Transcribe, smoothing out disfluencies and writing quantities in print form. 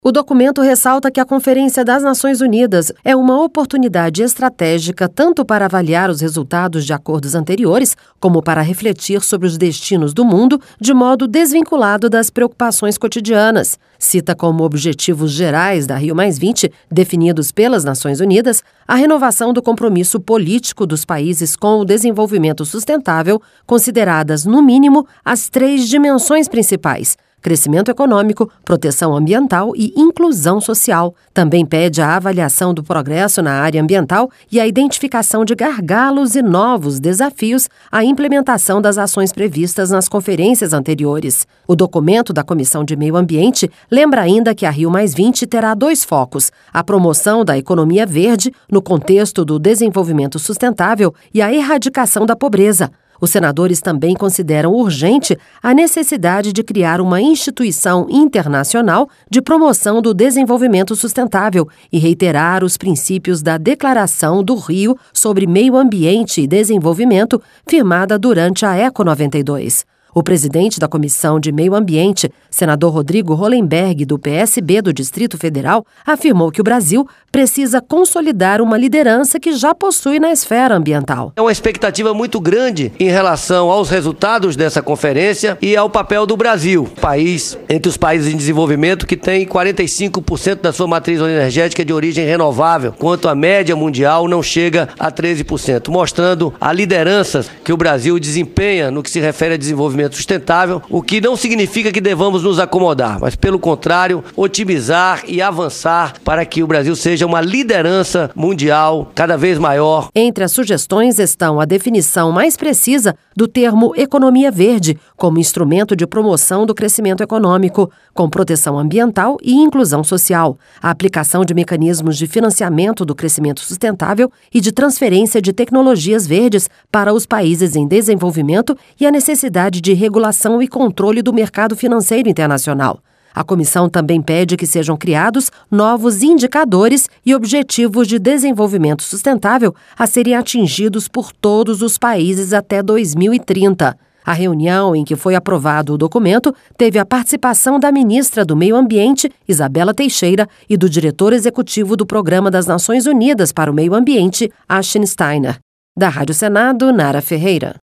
O documento ressalta que a Conferência das Nações Unidas é uma oportunidade estratégica tanto para avaliar os resultados de acordos anteriores, como para refletir sobre os destinos do mundo de modo desvinculado das preocupações cotidianas. Cita como objetivos gerais da Rio+20, definidos pelas Nações Unidas, a renovação do compromisso político dos países com o desenvolvimento sustentável, consideradas, no mínimo, as 3 dimensões principais: crescimento econômico, proteção ambiental e inclusão social. Também pede a avaliação do progresso na área ambiental e a identificação de gargalos e novos desafios à implementação das ações previstas nas conferências anteriores. O documento da Comissão de Meio Ambiente lembra ainda que a Rio+20 terá 2 focos: a promoção da economia verde no contexto do desenvolvimento sustentável e a erradicação da pobreza. Os senadores também consideram urgente a necessidade de criar uma instituição internacional de promoção do desenvolvimento sustentável e reiterar os princípios da Declaração do Rio sobre Meio Ambiente e Desenvolvimento, firmada durante a Eco 92. O presidente da Comissão de Meio Ambiente, senador Rodrigo Hollenberg, do PSB do Distrito Federal, afirmou que o Brasil precisa consolidar uma liderança que já possui na esfera ambiental. É uma expectativa muito grande em relação aos resultados dessa conferência e ao papel do Brasil, país entre os países em desenvolvimento que tem 45% da sua matriz energética de origem renovável, enquanto a média mundial não chega a 13%, mostrando a liderança que o Brasil desempenha no que se refere a desenvolvimento sustentável, o que não significa que devamos nos acomodar, mas pelo contrário, otimizar e avançar para que o Brasil seja uma liderança mundial cada vez maior. Entre as sugestões estão a definição mais precisa do termo economia verde como instrumento de promoção do crescimento econômico, com proteção ambiental e inclusão social, a aplicação de mecanismos de financiamento do crescimento sustentável e de transferência de tecnologias verdes para os países em desenvolvimento e a necessidade de regulação e controle do mercado financeiro internacional. A comissão também pede que sejam criados novos indicadores e objetivos de desenvolvimento sustentável a serem atingidos por todos os países até 2030. A reunião em que foi aprovado o documento teve a participação da ministra do Meio Ambiente, Isabela Teixeira, e do diretor executivo do Programa das Nações Unidas para o Meio Ambiente, Ashton Steiner. Da Rádio Senado, Nara Ferreira.